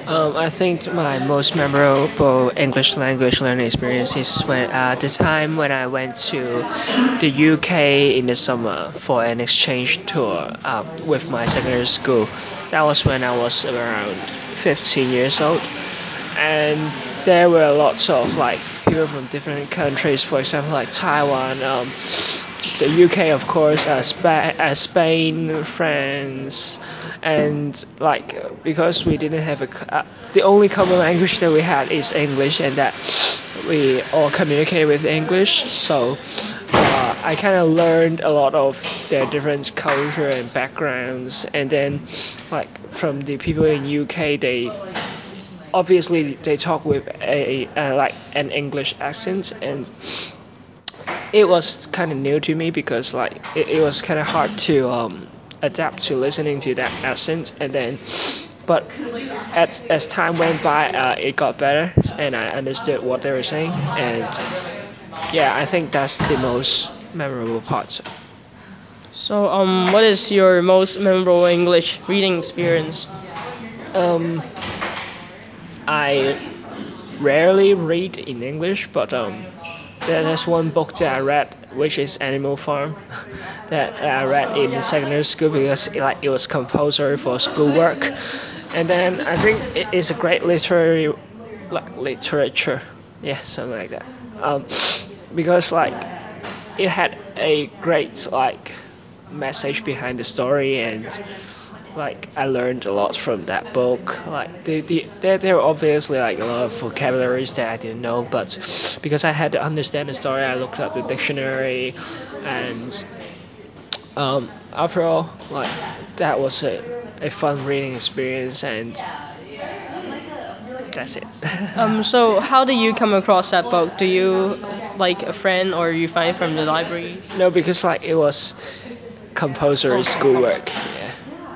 I think my most memorable English language learning experience is when the time when I went to the UK in the summer for an exchange tour with my secondary school. That was when I was around 15 years old, and there were lots of like people from different countries. For example, like Taiwan, the UK, of course, Spain, France, and like because we didn't have the only common language that we had is English, and that we all communicate with English. So I kind of learned a lot of their different culture and backgrounds, and then like from the people in UK, they talk with a like an English accent, and it was kind of new to me because like it was kind of hard to adapt to listening to that accent, and then but as time went by, it got better and I understood what they were saying, and yeah, I think that's the most memorable part. So, what is your most memorable English reading experience? um I rarely read in English, but there's one book that I read, which is Animal Farm, that I read in secondary school because it was compulsory for schoolwork, and then I think it is a great literary like literature, yeah, something like that. Because like it had a great like message behind the story, and like I learned a lot from that book. Like there were obviously like a lot of vocabularies that I didn't know, but because I had to understand the story, I looked up the dictionary, and after all, like that was a fun reading experience, and that's it. So how do you come across that book? Do you like a friend or you find it from the library? No, because like it was compulsory Oh, schoolwork.